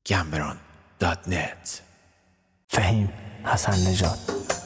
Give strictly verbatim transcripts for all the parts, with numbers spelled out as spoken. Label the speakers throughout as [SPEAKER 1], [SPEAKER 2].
[SPEAKER 1] گمبران دات نت.
[SPEAKER 2] فهیم حسن نژاد.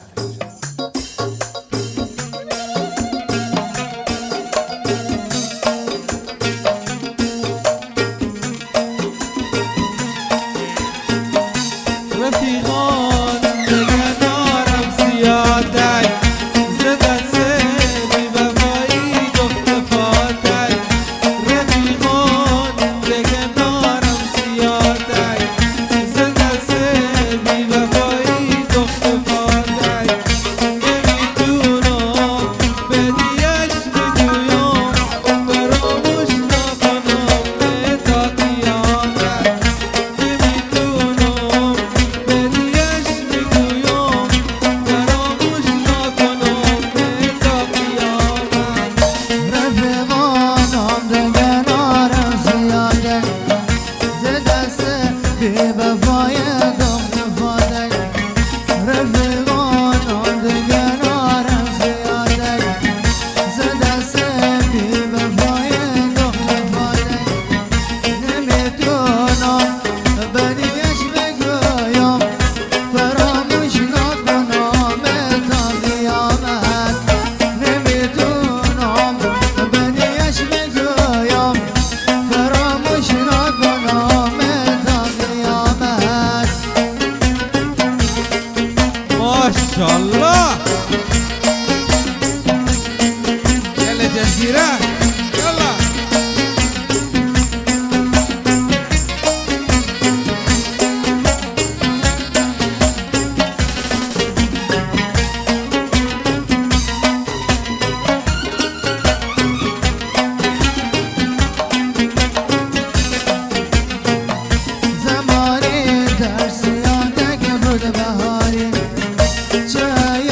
[SPEAKER 3] رفیقان دیگه دارم زیادی زده سری وفایی دخت فاتحی. رفیقان دیگه دارم زیادی زده سری وفایی دخت فاتحی. نمیتونم بدیش بگویم فراموش نکنم تا قیامت. نمیتونم بدیش بگویم فراموش نکنم تا قیامت.
[SPEAKER 4] رفیقانم دیگه نارم زیاده زده سه بی وفای دخت فاتحی. رفیقانم دیگه نارم زیاده زده سه بی وفای دخت فاتحی. نمیتونم بدیش بگویم فراموش نکنم تا قیامت. نمیتونم بدیش بگویم فراموش نکنم تا قیامت.
[SPEAKER 3] ماشاءالله يلا جزيرة يلا.
[SPEAKER 4] زمانی در سیادک بود بهاری چه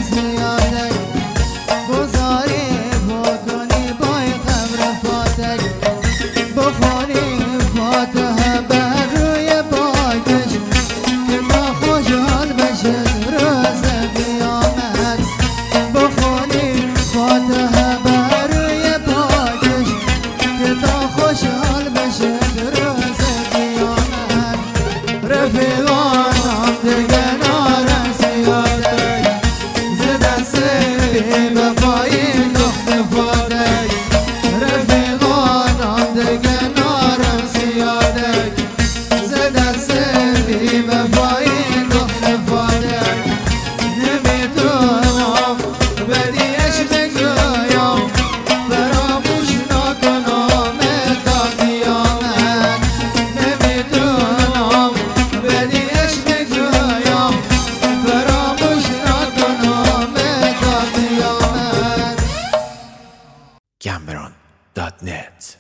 [SPEAKER 4] زیادک گذاری بکنی بای قبر فاتک بخونی فاتحه بر روی پاکش که تا خوشحال بشه روز قیامت بخونی فاتحه بر روی پاکش که تا خوشحال بشه روز قیامت رفیقانم دیگه نارن زیادک زدن سری به پای دخت فاتک رفیقانم دیگه نارن زیادک زدن سری به پای دخت فاتک نمیتونم بدیش بگویم فراموش نکنم تا قیامت نمیتونم بدیش بگویم فراموش نکنم تا قیامت
[SPEAKER 1] Cameron dot net